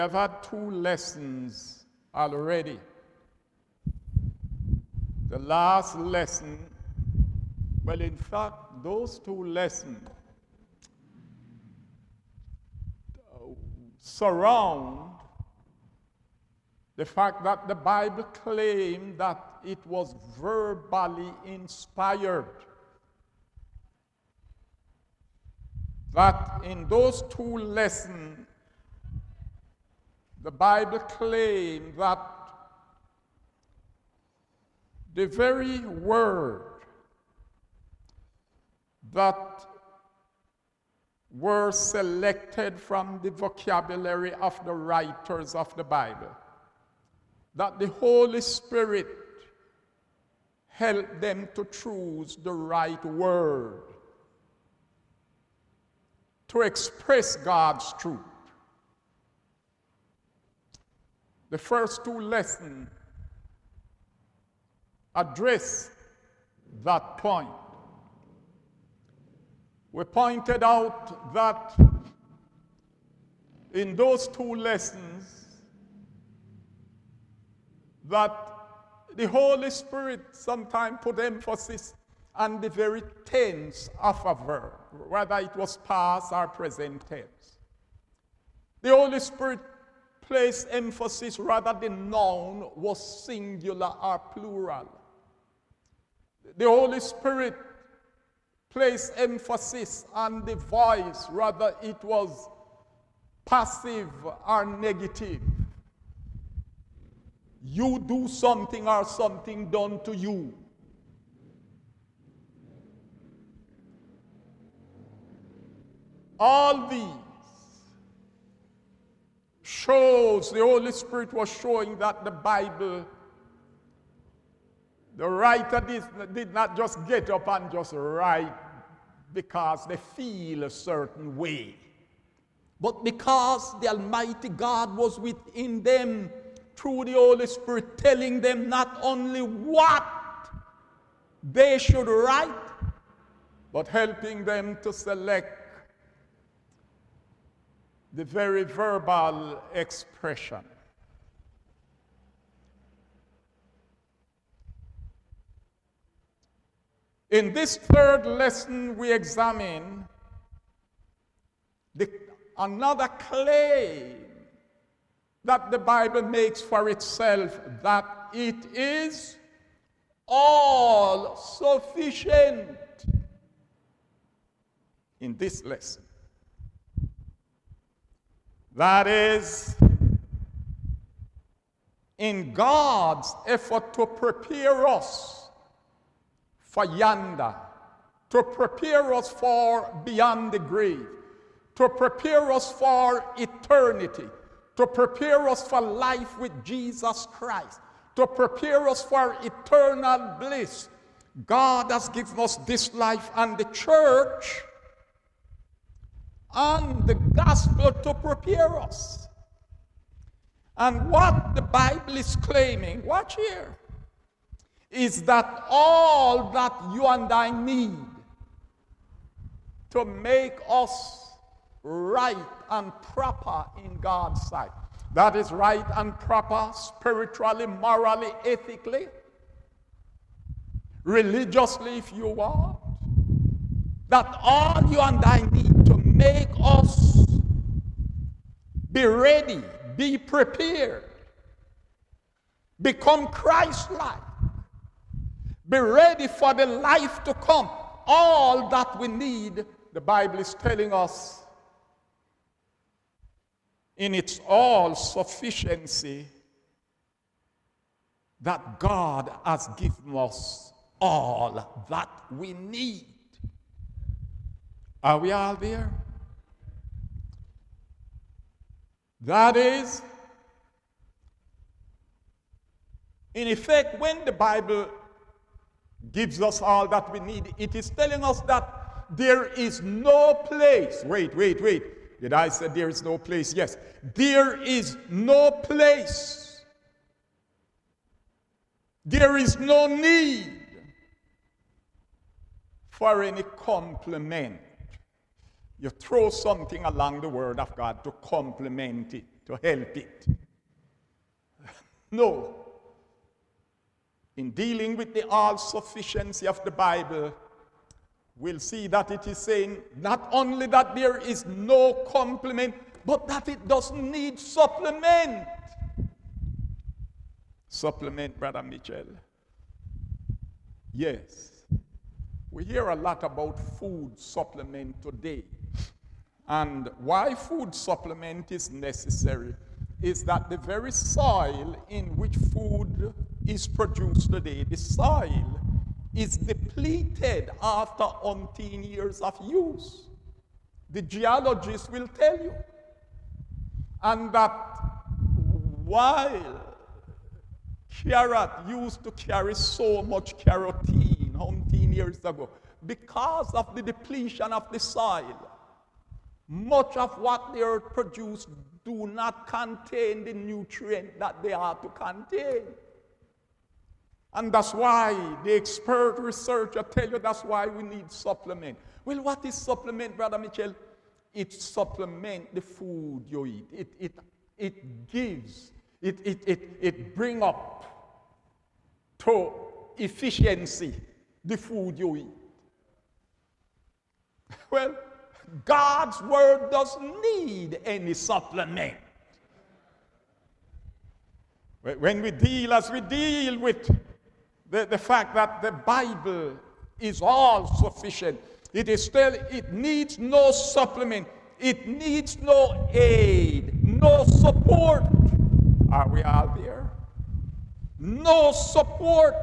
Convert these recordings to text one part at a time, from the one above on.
I've had 2 lessons already. The last lesson, well, in fact, those 2 lessons surround the fact that the Bible claimed that it was verbally inspired. That in those 2 lessons, the Bible claimed that the very word that were selected from the vocabulary of the writers of the Bible, that the Holy Spirit helped them to choose the right word to express God's truth. The first 2 lessons address that point. We pointed out that in those 2 lessons that the Holy Spirit sometimes put emphasis on the very tense of a verb, whether it was past or present tense. The Holy Spirit placed emphasis rather the noun was singular or plural. The Holy Spirit placed emphasis on the voice, rather it was passive or negative. You do something or something done to you. All these shows the Holy Spirit was showing that the Bible, the writer did not just get up and just write because they feel a certain way, but because the Almighty God was within them through the Holy Spirit, telling them not only what they should write, but helping them to select the very verbal expression. In this 3rd lesson, we examine another claim that the Bible makes for itself, that it is all sufficient. In this lesson, that is, in God's effort to prepare us for yonder, to prepare us for beyond the grave, to prepare us for eternity, to prepare us for life with Jesus Christ, to prepare us for eternal bliss. God has given us this life and the church and the gospel to prepare us. And what the Bible is claiming, watch here, is that all that you and I need to make us right and proper in God's sight, that is right and proper spiritually, morally, ethically, religiously if you want, that all you and I need to make us be ready, be prepared, become Christ-like, be ready for the life to come. All that we need, the Bible is telling us, in its all sufficiency, that God has given us all that we need. Are we all there? That is, in effect, when the Bible gives us all that we need, it is telling us that there is no place. Wait. Did I say there is no place? Yes. There is no place. There is no need for any compliment. You throw something along the word of God to complement it, to help it. No. In dealing with the all-sufficiency of the Bible, we'll see that it is saying not only that there is no complement, but that it doesn't need supplement. Supplement, Brother Mitchell. Yes. We hear a lot about food supplement today. And why food supplement is necessary is that the very soil in which food is produced today, the soil is depleted after umpteen years of use. The geologists will tell you. And that while carrot used to carry so much carotene umpteen years ago, because of the depletion of the soil, much of what they are produced do not contain the nutrient that they are to contain. And that's why the expert researcher tell you that's why we need supplement. Well, what is supplement, Brother Mitchell? It supplement the food you eat. It gives, it bring up to efficiency the food you eat. Well, God's word doesn't need any supplement. When we deal with the fact that the Bible is all sufficient, it needs no supplement. It needs no aid, no support. Are we all there? No support,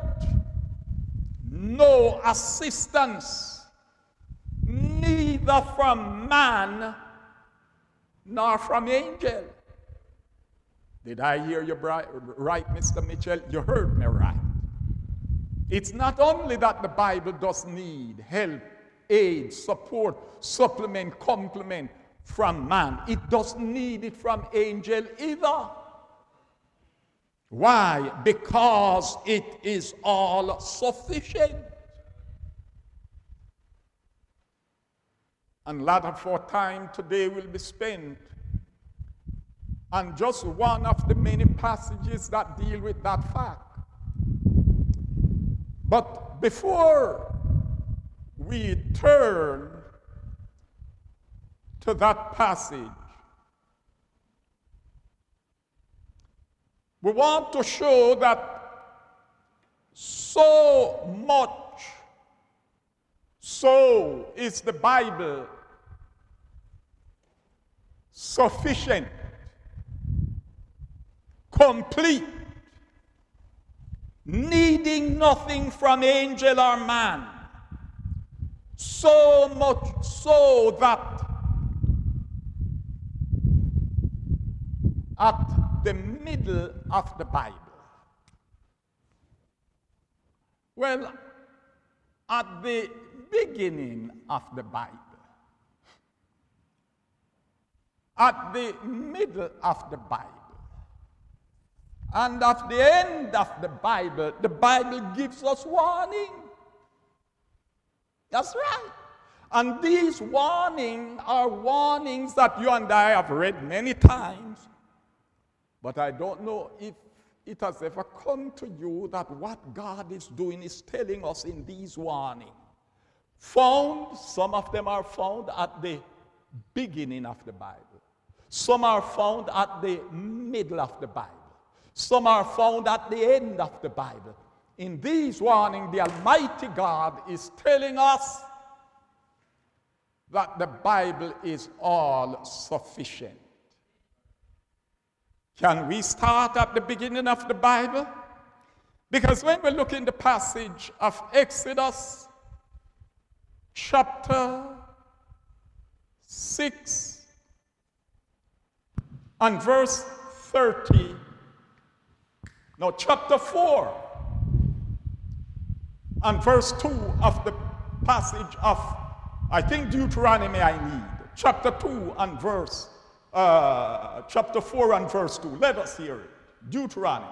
no assistance, neither from man nor from angel. Did I hear you right, Mr. Mitchell? You heard me right. It's not only that the Bible does need help, aid, support, supplement, complement from man. It doesn't need it from angel either. Why? Because it is all sufficient. And a lot of our time today will be spent on just one of the many passages that deal with that fact. But before we turn to that passage, we want to show that so much so is the Bible sufficient, complete, needing nothing from angel or man. So much so that at the middle of the Bible, well, at the beginning of the Bible, at the middle of the Bible, and at the end of the Bible gives us warning. That's right. And these warnings are warnings that you and I have read many times. But I don't know if it has ever come to you that what God is doing is telling us in these warnings. Some of them are found at the beginning of the Bible. Some are found at the middle of the Bible. Some are found at the end of the Bible. In these warnings, the Almighty God is telling us that the Bible is all sufficient. Can we start at the beginning of the Bible? Because when we look in the passage of Exodus, chapter 6, and verse 30, no, chapter 4, and verse 2 of the passage of, I think Deuteronomy I need, chapter 2 and verse, chapter 4 and verse 2. Let us hear it. Deuteronomy.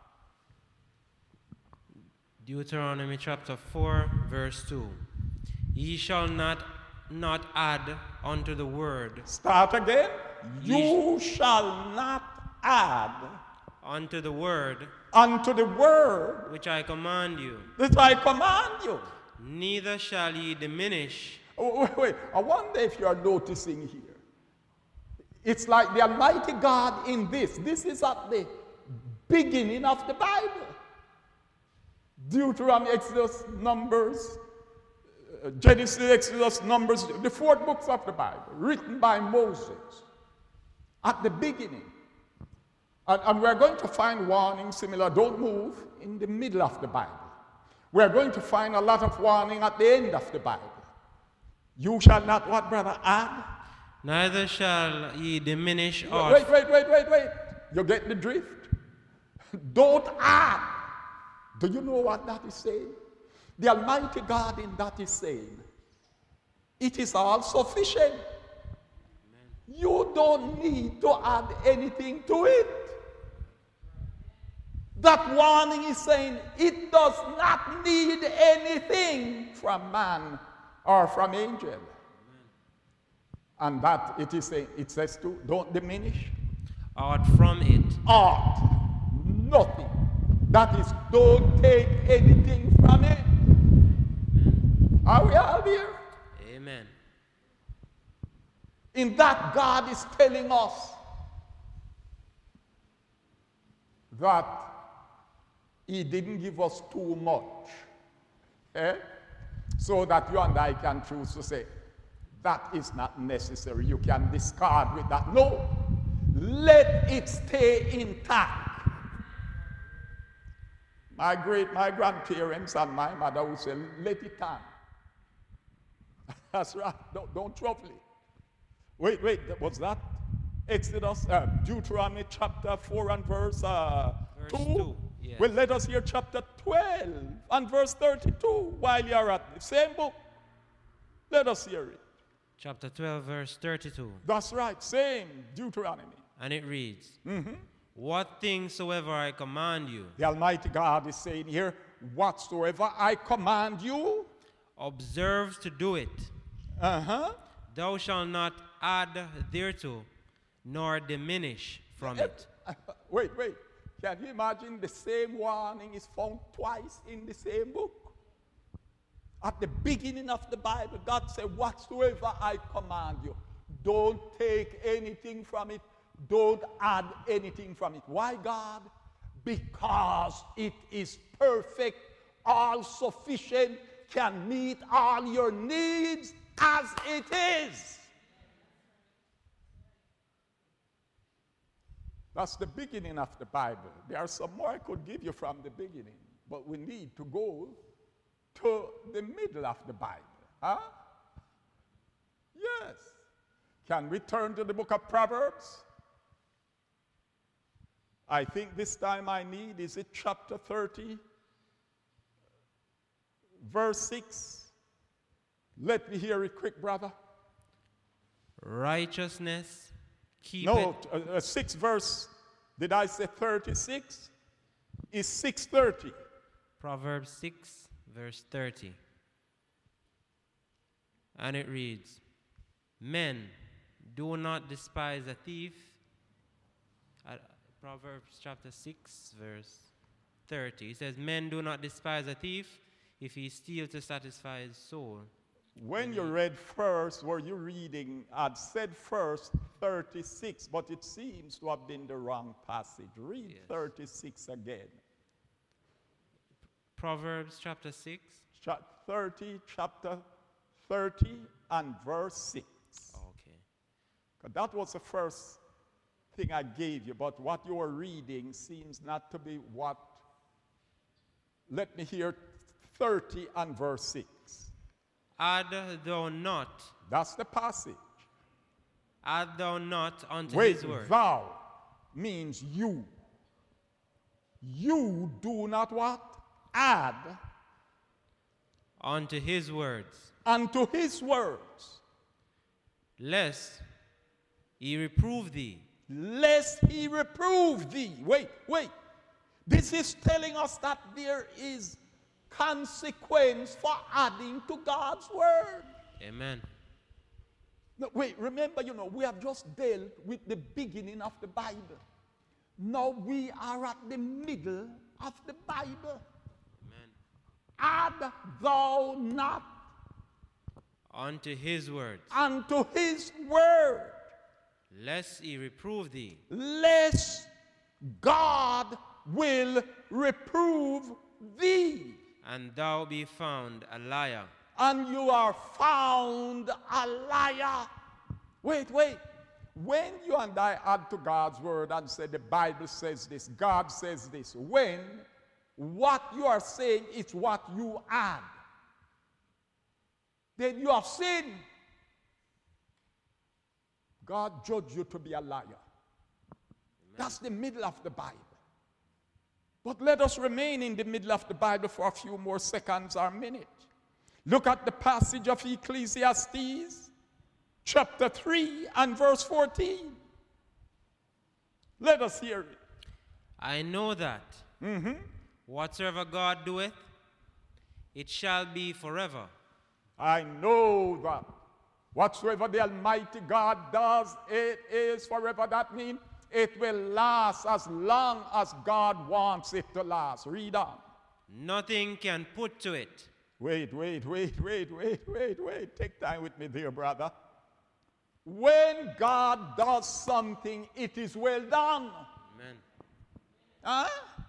Deuteronomy chapter 4, verse 2. Ye shall not add unto the word. Start again. You shall not add unto the word unto the word which I command you, that I command you. neither shall ye diminish. Wait. I wonder if you are noticing here. It's like the Almighty God in this. This is at the beginning of the Bible. Deuteronomy, Exodus, Numbers, Genesis, Exodus, Numbers, the 4 books of the Bible, written by Moses at the beginning. And we're going to find warnings similar, don't move, in the middle of the Bible. We're going to find a lot of warning at the end of the Bible. You shall not, what, brother, add? Neither shall ye diminish or... Wait. You get the drift? Don't add. Do you know what that is saying? The Almighty God in that is saying, it is all sufficient. Amen. You don't need to add anything to it. That warning is saying it does not need anything from man or from angel. Amen. And that it is saying, it says to don't diminish. Out from it. Out. Nothing. That is, don't take anything from it. Amen. Are we all here? Amen. In that, God is telling us that He didn't give us too much. So that you and I can choose to say, that is not necessary. You can discard with that. No. Let it stay intact. My grandparents and my mother would say, let it hang. That's right. Don't trouble it. Wait, what's that? Exodus, Deuteronomy chapter 4 and verse 2. Yes. Well, let us hear chapter 12 and verse 32 while you're at the same book. Let us hear it. Chapter 12, verse 32. That's right, same Deuteronomy. And it reads, what things soever I command you, the Almighty God is saying here, whatsoever I command you, observe to do it. Thou shalt not add thereto, nor diminish from it. Wait. Can you imagine the same warning is found twice in the same book? At the beginning of the Bible, God said, whatsoever I command you, don't take anything from it. Don't add anything from it. Why, God? Because it is perfect, all sufficient, can meet all your needs as it is. That's the beginning of the Bible. There are some more I could give you from the beginning, but we need to go to the middle of the Bible. Yes. Can we turn to the book of Proverbs? I think this time I need, is it chapter 30, verse 6? Let me hear it quick, brother. Righteousness keep No, 6 verse, did I say 36? Is 6:30. Proverbs 6, verse 30. And it reads, men, do not despise a thief. Proverbs chapter 6, verse 30. It says, men do not despise a thief if he steals to satisfy his soul. When you read first, were you reading, I'd said first 36, but it seems to have been the wrong passage. Read 36 again. Proverbs chapter 6. Chapter 30 and verse 6. Okay. That was the first thing I gave you, but what you were reading seems not to be what. Let me hear 30 and verse 6. Add thou not. That's the passage. Add thou not unto Wait, his word. thou means you. You do not what? Add unto his words. Unto his words. Lest he reprove thee. Lest he reprove thee. Wait. This is telling us that there is consequence for adding to God's word. Amen. No, wait, remember, we have just dealt with the beginning of the Bible. Now we are at the middle of the Bible. Amen. Add thou not unto his words, unto his word, lest he reprove thee, lest God will reprove thee, and thou be found a liar. And you are found a liar. Wait. When you and I add to God's word and say the Bible says this, God says this, when what you are saying is what you add, then you have sinned. God judged you to be a liar. Amen. That's the middle of the Bible. But let us remain in the middle of the Bible for a few more seconds or minutes. Look at the passage of Ecclesiastes, chapter 3 and verse 14. Let us hear it. I know that whatsoever God doeth, it shall be forever. I know that whatsoever the Almighty God does, it is forever. That means it will last as long as God wants it to last. Read on. Nothing can put to it. Wait. Take time with me, dear brother. When God does something, it is well done. Amen. Huh?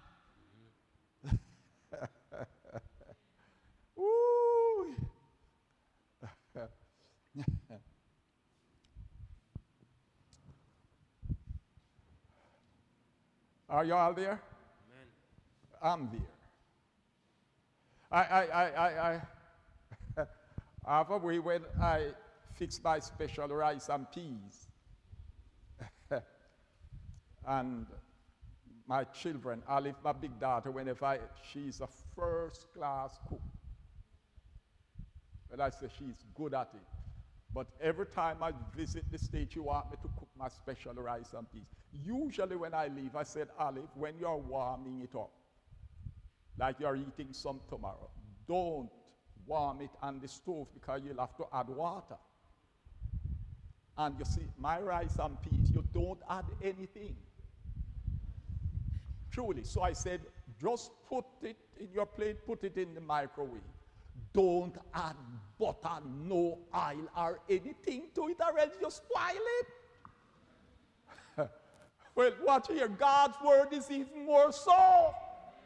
Ooh. Are you all there? Amen. I'm there. I have a way when I fix my special rice and peas. And my children, Olive, my big daughter, whenever she's a first-class cook. But I say she's good at it. But every time I visit the state, you want me to cook my special rice and peas. Usually when I leave, I said, Olive, when you're warming it up, like you're eating some tomorrow, don't warm it on the stove because you'll have to add water. And you see, my rice and peas, you don't add anything. Truly. So I said, just put it in your plate, put it in the microwave. Don't add butter, no oil or anything to it, or else you spoil it. Well, watch here. God's word is even more so.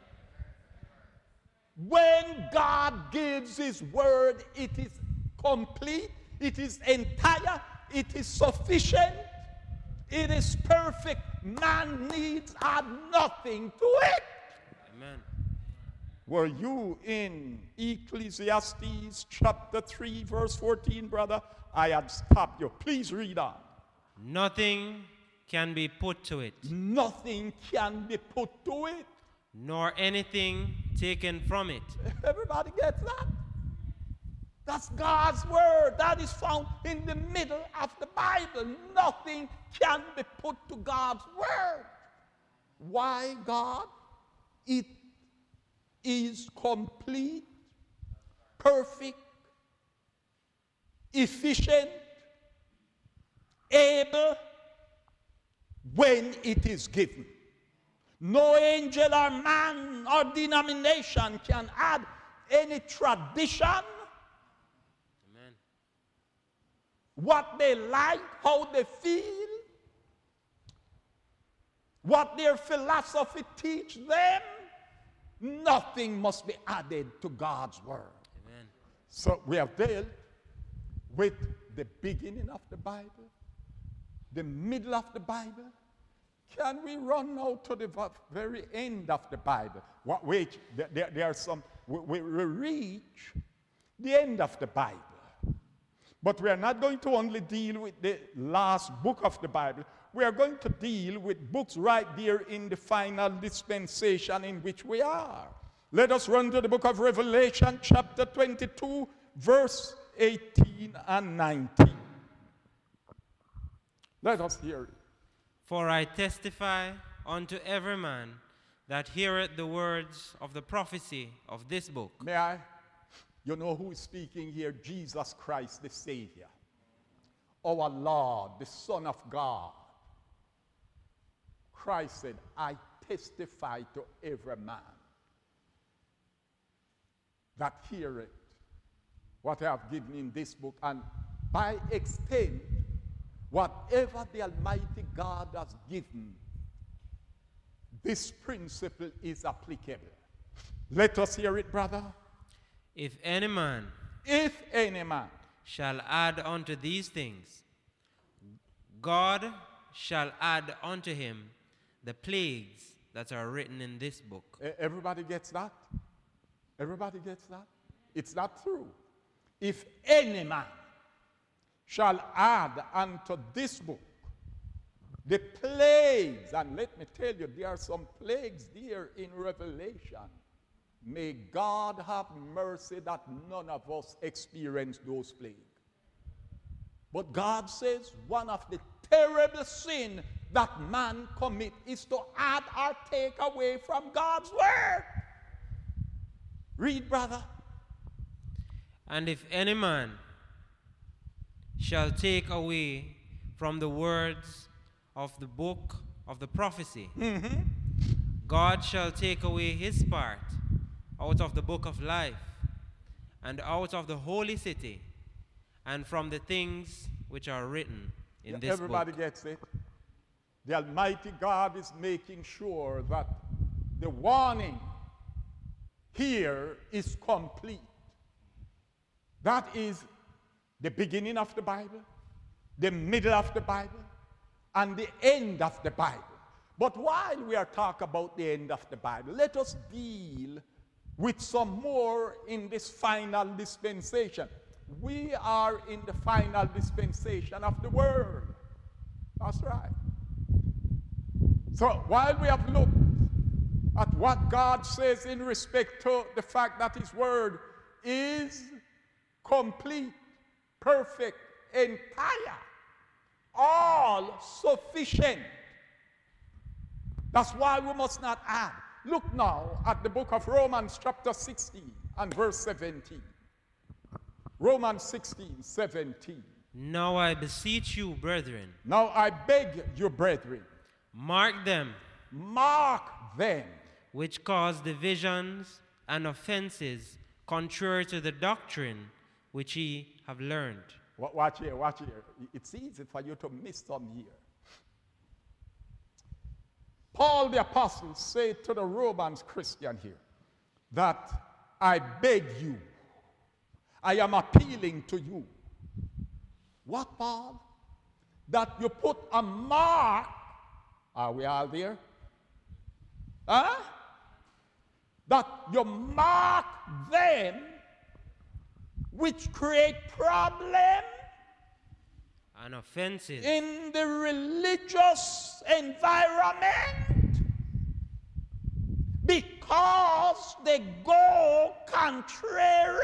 When God gives his word, it is complete, it is entire, it is sufficient, it is perfect. Man needs add nothing to it. Amen. Were you in Ecclesiastes chapter 3 verse 14, brother? I had stopped you. Please read on. Nothing can be put to it. Nothing can be put to it. Nor anything taken from it. Everybody gets that? That's God's word. That is found in the middle of the Bible. Nothing can be put to God's word. Why, God? It is complete, perfect, efficient, able when it is given. No angel or man or denomination can add any tradition, Amen, what they like, how they feel, what their philosophy teach them. Nothing must be added to God's word. Amen. So we have dealt with the beginning of the Bible, the middle of the Bible. Can we run now to the very end of the Bible? Wait, there are some, we reach the end of the Bible. But we are not going to only deal with the last book of the Bible. We are going to deal with books right there in the final dispensation in which we are. Let us run to the book of Revelation, chapter 22, verse 18 and 19. Let us hear it. For I testify unto every man that heareth the words of the prophecy of this book. May I? You know who is speaking here? Jesus Christ, the Savior. our Lord, the Son of God, Christ said, I testify to every man that heareth what I have given in this book, and by extent, whatever the Almighty God has given, this principle is applicable. Let us hear it, brother. If any man shall add unto these things, God shall add unto him the plagues that are written in this book. Everybody gets that? Everybody gets that? It's not true. If any man shall add unto this book the plagues, and let me tell you, there are some plagues there in Revelation. May God have mercy that none of us experience those plagues. But God says one of the terrible sin that man commit is to add or take away from God's word. Read, brother. And if any man shall take away from the words of the book of the prophecy, God shall take away his part out of the book of life, and out of the holy city, and from the things which are written in this Everybody book. gets it? The Almighty God is making sure that the warning here is complete. That is the beginning of the Bible, the middle of the Bible, and the end of the Bible. But while we are talking about the end of the Bible, let us deal with some more in this final dispensation. We are in the final dispensation of the world. That's right. So while we have looked at what God says in respect to the fact that his word is complete, perfect, entire, all sufficient. That's why we must not add. Look now at the book of Romans chapter 16 and verse 17. Romans 16, 17. Now I beseech you, brethren. Now I beg you, brethren. Mark them. Mark them. Which cause divisions and offenses contrary to the doctrine which ye have learned. Watch here, watch here. It's easy for you to miss some here. Paul the apostle said to the Romans Christian here that I beg you, I am appealing to you. What, Paul? That you put a mark. Are we all there? Huh? That you mark them which create problem and offenses in the religious environment because they go contrary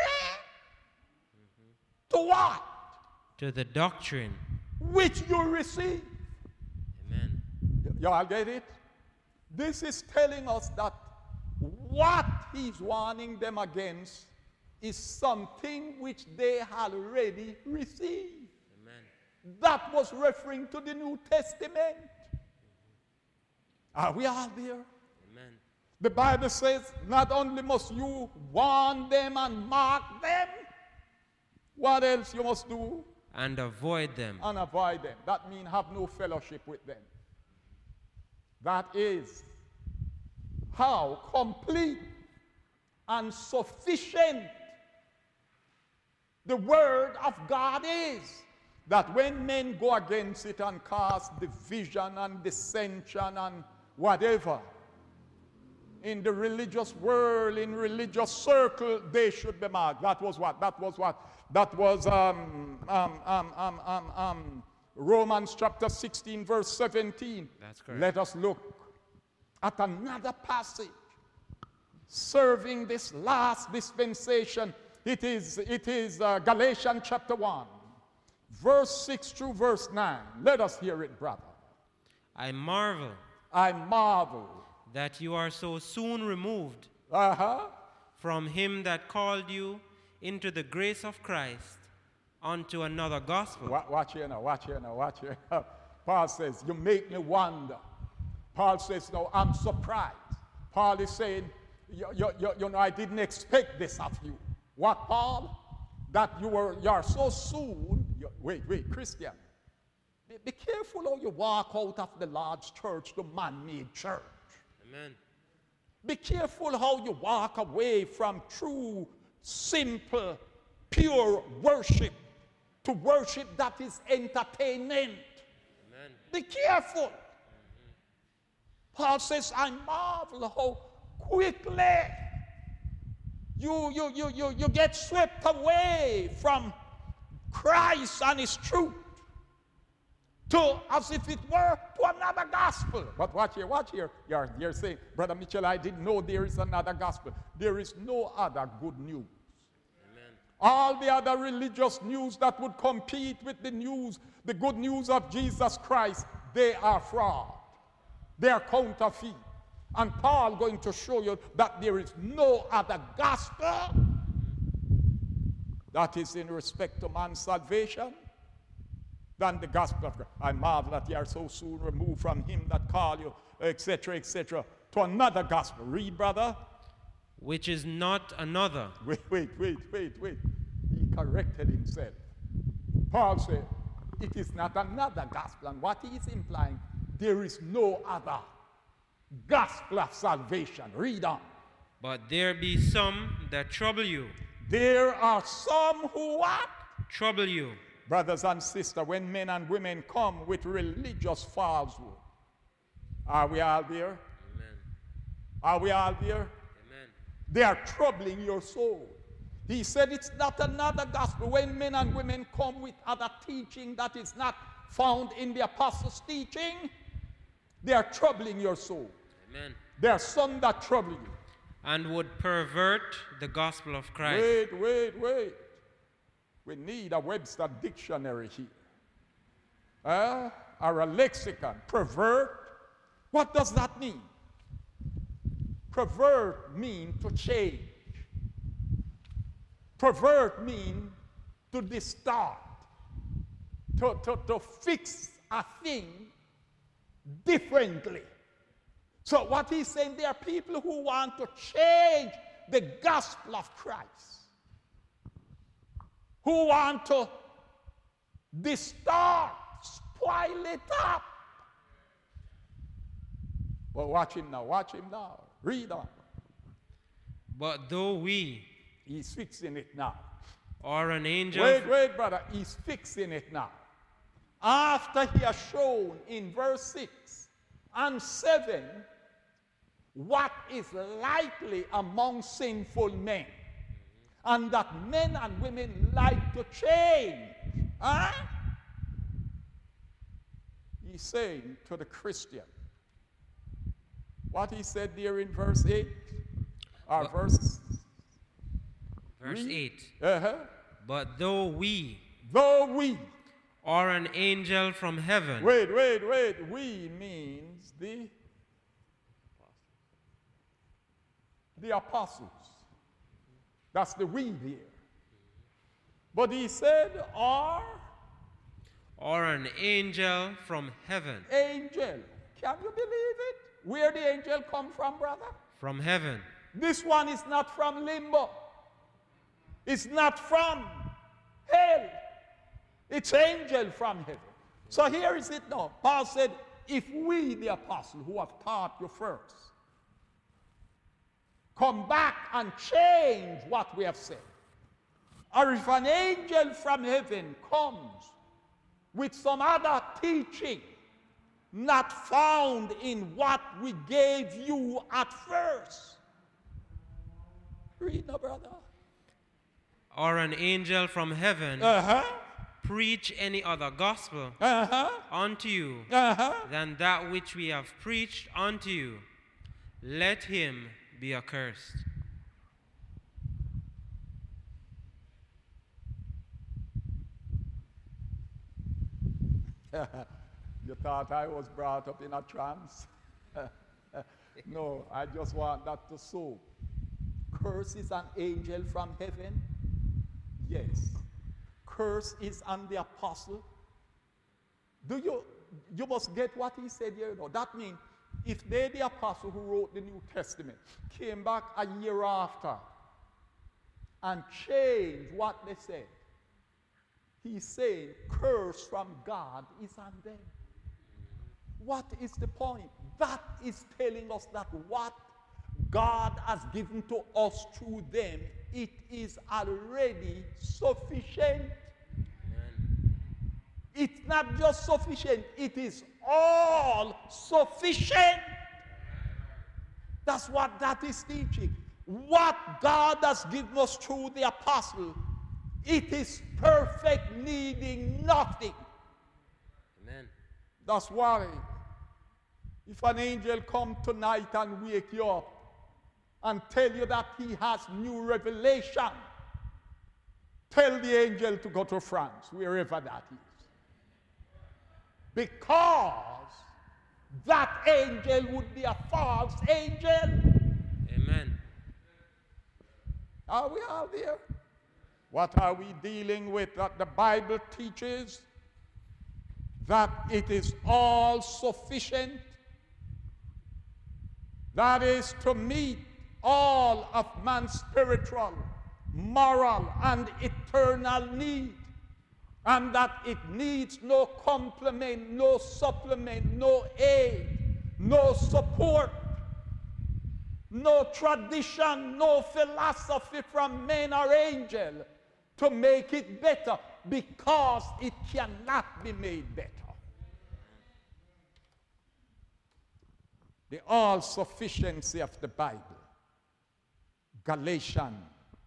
to what? To the doctrine which you receive. Amen. Y'all get it? This is telling us that what he's warning them against is something which they had already received. Amen. That was referring to the New Testament. Are we all there? Amen. The Bible says not only must you warn them and mark them, what else you must do? And avoid them. And avoid them. That means have no fellowship with them. That is how complete and sufficient the word of God is. That when men go against it and cause division and dissension and whatever, in the religious world, in religious circle, they should be marked. That was what? That was what? That was Romans chapter 16, verse 17. That's correct. Let us look at another passage serving this last dispensation. It is Galatians chapter 1, verse 6 through verse 9. Let us hear it, brother. I marvel that you are so soon removed from him that called you into the grace of Christ unto another gospel. Watch here now, watch here now, watch here now. Paul says, you make me wonder. Paul says, no, I'm surprised. Paul is saying, you know, I didn't expect this of you. What, Paul? That you're so soon. Wait, Christian. Be careful how you walk out of the Lord's church, the man-made church. Amen. Be careful how you walk away from true, simple, pure worship to worship that is entertainment. Amen. Be careful. Paul says, I marvel how quickly you get swept away from Christ and his truth to as if it were to another gospel. But watch here. You're saying, Brother Mitchell, I didn't know there is another gospel. There is no other good news. Amen. All the other religious news that would compete with the good news of Jesus Christ, they are fraud. They are counterfeit. And Paul going to show you that there is no other gospel that is in respect to man's salvation than the gospel of Christ. I marvel that ye are so soon removed from him that call you, etc., to another gospel. Read, brother. Which is not another. Wait. He corrected himself. Paul said, it is not another gospel. And what he is implying, there is no other gospel of salvation. Read on. But there be some that trouble you. There are some who what? Trouble you. Brothers and sisters, when men and women come with religious falsehood, are we all there? Amen. Are we all there? Amen. They are troubling your soul. He said it's not another gospel. When men and women come with other teaching that is not found in the apostles' teaching, they are troubling your soul. Amen. There are some that trouble you. And would pervert the gospel of Christ. Wait. We need a Webster dictionary here. Or a lexicon. Pervert. What does that mean? Pervert means to change. Pervert means to distort. To fix a thing differently. So what he's saying, there are people who want to change the gospel of Christ, who want to distort, spoil it up. Well, watch him now. Read on. But though we, he's fixing it now. Or an angel. Wait, brother, he's fixing it now. After he has shown in verse 6 and 7 what is likely among sinful men, and that men and women like to change. He's saying to the Christian, what he said there in verse 8, or verse 8. Uh-huh. But though we, or an angel from heaven. Wait. We means the apostles. That's the we there. But he said, or an angel from heaven. Angel. Can you believe it? Where the angel come from, brother? From heaven. This one is not from limbo. It's not from hell. It's angel from heaven. So here is it now. Paul said, if we, the apostle, who have taught you first, come back and change what we have said, or if an angel from heaven comes with some other teaching not found in what we gave you at first. Read now, brother. Or an angel from heaven preach any other gospel unto you than that which we have preached unto you, let him be accursed. You thought I was brought up in a trance? No, I just want that to sow. Curse is an angel from heaven? Yes. curse is on the apostle. You must get what he said here. That means if they, the apostle who wrote the New Testament, came back a year after and changed what they said, he's saying curse from God is on them. What is the point? That is telling us that what God has given to us through them, it is already sufficient. Amen. It's not just sufficient, it is all sufficient. That's what that is teaching. What God has given us through the apostle, it is perfect, needing nothing. Amen. That's why if an angel come tonight and wake you up and tell you that he has new revelation, tell the angel to go to France, wherever that is. Because that angel would be a false angel. Amen. Are we all there? What are we dealing with? That the Bible teaches that it is all sufficient. That is to meet all of man's spiritual, moral, and eternal need. And that it needs no complement, no supplement, no aid, no support, no tradition, no philosophy from men or angel to make it better, because it cannot be made better. The all-sufficiency of the Bible. Galatians.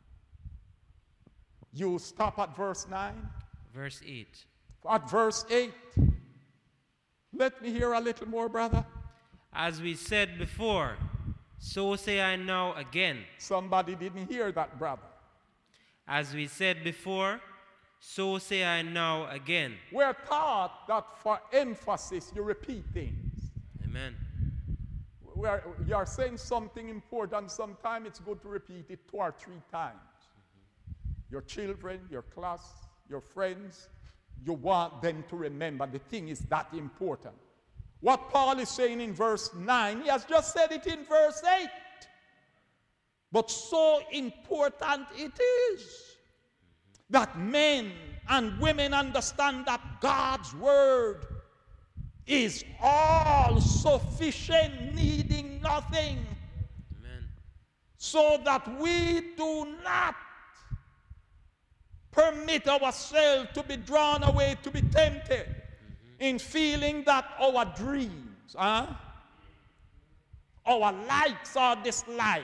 You stop at verse 9. Verse 8. At verse 8. Let me hear a little more, brother. As we said before, so say I now again. Somebody didn't hear that, brother. As we said before, so say I now again. We're taught that for emphasis you repeat things. Amen. You are saying something important, sometimes it's good to repeat it 2 or 3 times. Your children, your class, your friends, you want them to remember. The thing is that important. What Paul is saying in verse 9, he has just said it in verse 8. But so important it is that men and women understand that God's word is all sufficient, needing nothing. Amen. So that we do not permit ourselves to be drawn away, to be tempted in feeling that our dreams, our likes or dislikes,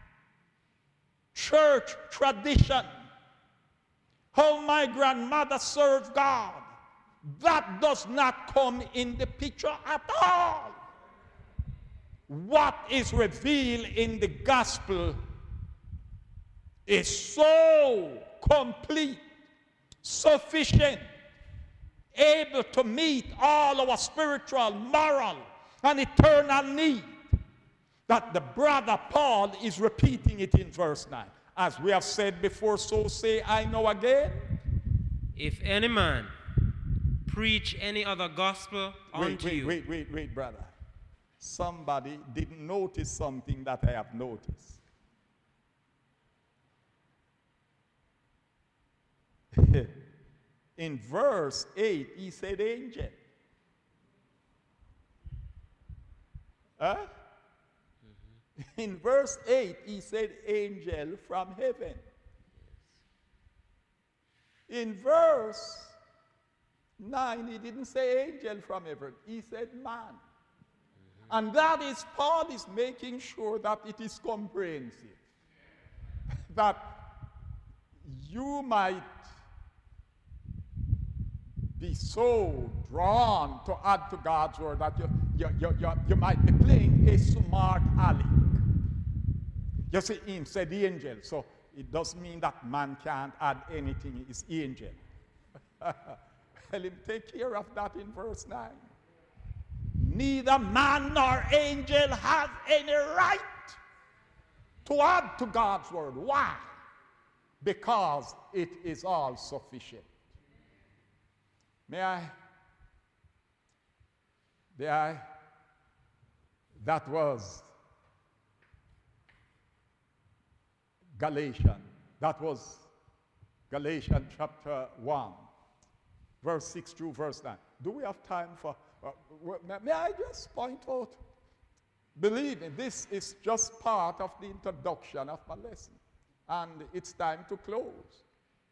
church tradition, how my grandmother served God, that does not come in the picture at all. What is revealed in the gospel is so complete, sufficient, able to meet all our spiritual, moral, and eternal need, that the brother Paul is repeating it in verse 9. As we have said before, so say I now again. If any man preach any other gospel unto you. Wait, brother. Somebody didn't notice something that I have noticed. In verse 8, he said angel. Huh? Mm-hmm. In verse 8, he said angel from heaven. In verse 9, he didn't say angel from heaven. He said man. Mm-hmm. And that is, Paul is making sure that it is comprehensive. That you might be so drawn to add to God's word that you might be playing a smart aleck. You see, him said the angel, so it doesn't mean that man can't add anything. It's angel. Let him take care of that in verse 9. Neither man nor angel has any right to add to God's word. Why? Because it is all sufficient. May I? That was Galatians. That was Galatians chapter 1, verse 6 through verse 9. Do we have time for... may I just point out? Believe me, this is just part of the introduction of my lesson. And it's time to close.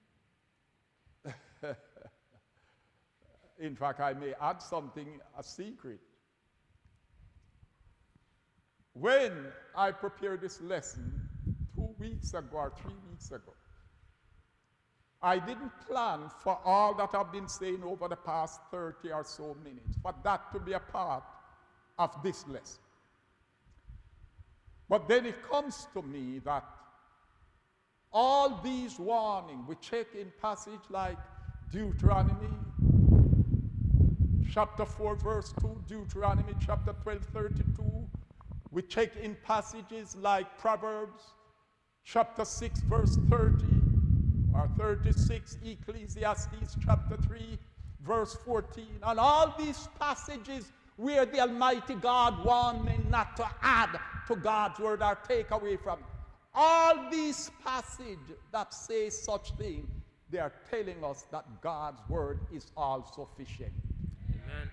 In fact, I may add something, a secret. When I prepared this lesson 2 weeks ago or 3 weeks ago, I didn't plan for all that I've been saying over the past 30 or so minutes, for that to be a part of this lesson. But then it comes to me that all these warnings, we check in passage like Deuteronomy chapter 4, verse 2, Deuteronomy chapter 12, 32. We check in passages like Proverbs chapter 6, verse 30, or 36, Ecclesiastes chapter 3, verse 14. And all these passages where the Almighty God warned men not to add to God's word or take away from it. All these passages that say such things, they are telling us that God's word is all sufficient. Amen.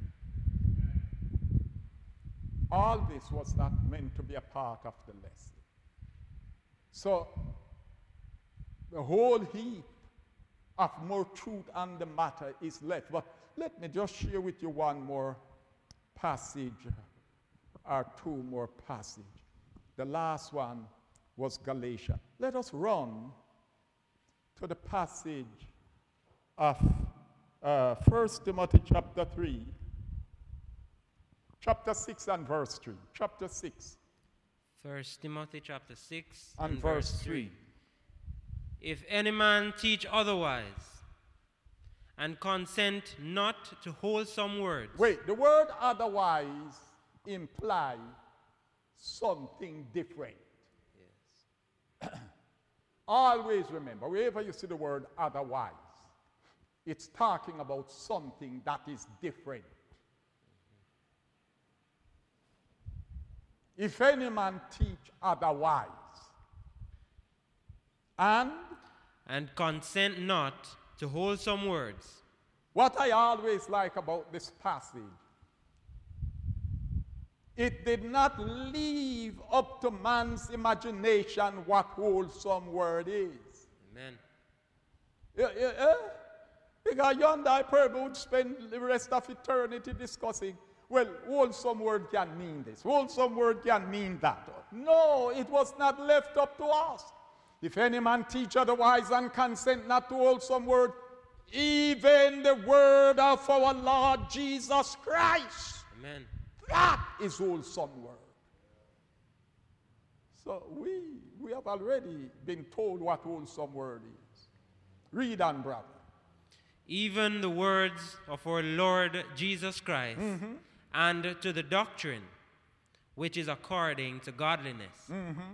All this was not meant to be a part of the lesson. So, the whole heap of more truth on the matter is left. But let me just share with you one more passage, or two more passages. The last one was Galatians. Let us run to the passage of 1 Timothy chapter 3, chapter 6 and verse 3. Chapter 6. 1 Timothy chapter 6 and verse 3. If any man teach otherwise, and consent not to wholesome words. Wait, the word otherwise implies something different. Yes. Always remember, wherever you see the word otherwise, it's talking about something that is different. If any man teach otherwise, and consent not to wholesome words. What I always like about this passage, it did not leave up to man's imagination what wholesome word is. Amen. Because yonder I probably would spend the rest of eternity discussing, well, wholesome word can mean this, wholesome word can mean that. No, it was not left up to us. If any man teach otherwise and consent not to wholesome word, even the word of our Lord Jesus Christ, Amen, that is wholesome word. So we have already been told what wholesome word is. Read on, brother. Even the words of our Lord Jesus Christ, and to the doctrine which is according to godliness.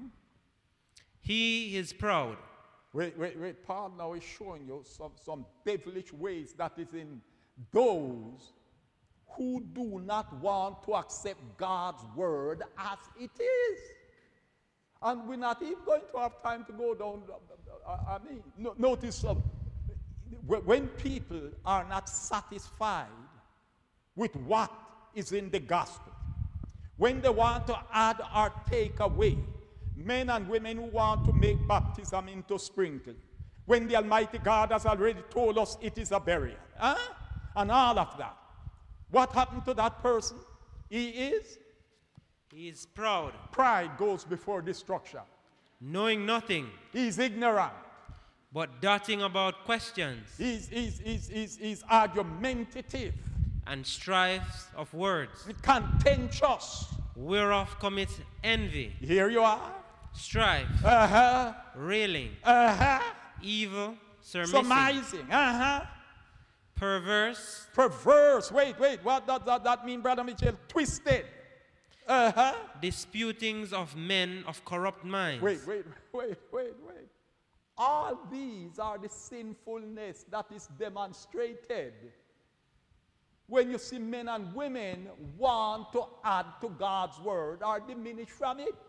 He is proud. Wait. Paul now is showing you some devilish ways that is in those who do not want to accept God's word as it is. And we're not even going to have time to go down. Notice when people are not satisfied with what is in the gospel, when they want to add or take away, men and women who want to make baptism into sprinkling, when the Almighty God has already told us it is a burial, and all of that, what happened to that person? He is proud. Pride goes before destruction. Knowing nothing. He's ignorant. But doting about questions. He's argumentative. And strifes of words. Contentious. Whereof commit envy. Here you are. Strife. Railing. Evil. Surmising. Perverse. Wait. What does that mean, Brother Mitchell? Twisted. Disputings of men of corrupt minds. Wait. All these are the sinfulness that is demonstrated when you see men and women want to add to God's word or diminish from it.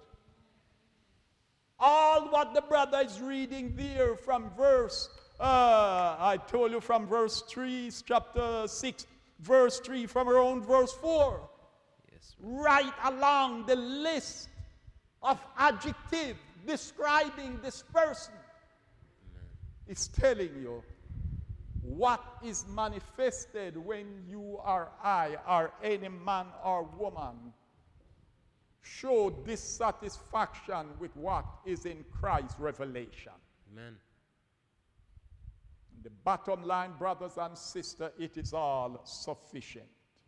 All what the brother is reading there from verse, I told you from verse 3, chapter 6, verse 3, from around verse 4. Yes. Right along the list of adjectives describing this person. It's telling you what is manifested when you or I or any man or woman show dissatisfaction with what is in Christ's revelation. Amen. The bottom line, brothers and sisters, it is all sufficient.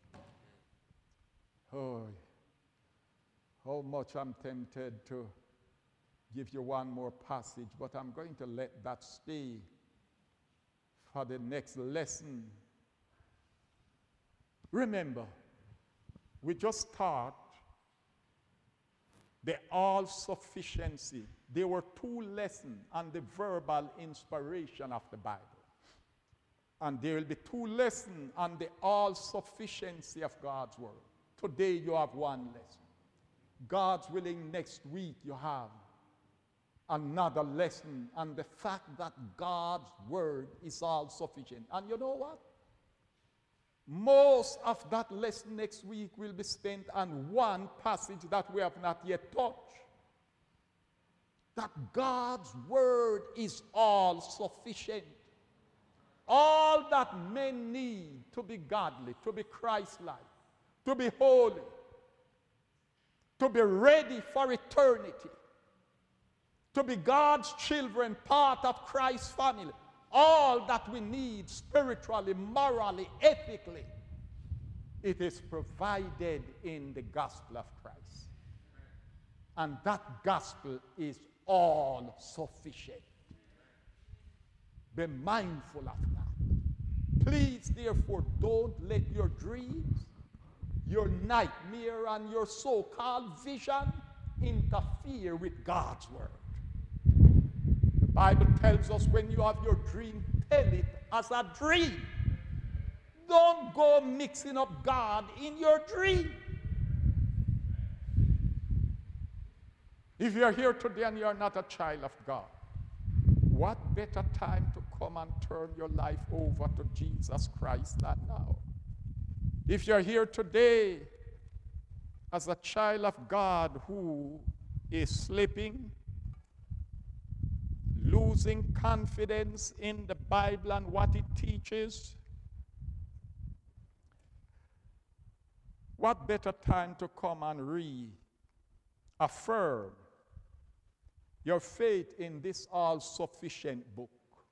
Oh, how much I'm tempted to give you one more passage, but I'm going to let that stay for the next lesson. Remember, we just taught the all-sufficiency. There were 2 lessons on the verbal inspiration of the Bible. And there will be 2 lessons on the all-sufficiency of God's word. Today you have 1 lesson. God's willing, next week you have another lesson on the fact that God's word is all sufficient. And you know what? Most of that lesson next week will be spent on one passage that we have not yet touched. That God's word is all sufficient. All that men need to be godly, to be Christ-like, to be holy, to be ready for eternity, to be God's children, part of Christ's family. All that we need spiritually, morally, ethically, it is provided in the gospel of Christ. And that gospel is all sufficient. Be mindful of that. Please, therefore, don't let your dreams, your nightmare, and your so-called vision interfere with God's word. The Bible tells us when you have your dream, tell it as a dream. Don't go mixing up God in your dream. If you're here today and you're not a child of God, what better time to come and turn your life over to Jesus Christ than now? If you're here today as a child of God who is slipping, losing confidence in the Bible and what it teaches, what better time to come and reaffirm your faith in this all-sufficient book?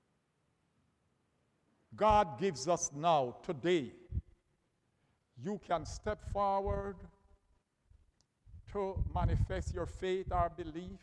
God gives us now, today, you can step forward to manifest your faith or belief,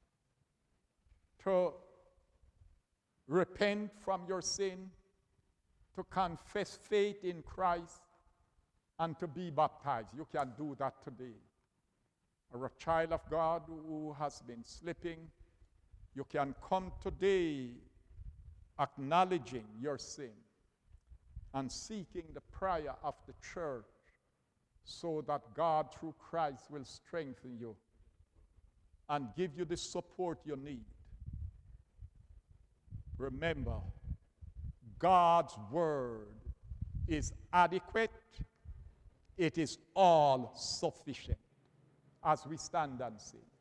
to repent from your sin, to confess faith in Christ, and to be baptized. You can do that today. Or a child of God who has been slipping, you can come today acknowledging your sin and seeking the prayer of the church so that God through Christ will strengthen you and give you the support you need. Remember, God's word is adequate. It is all sufficient. As we stand and sing.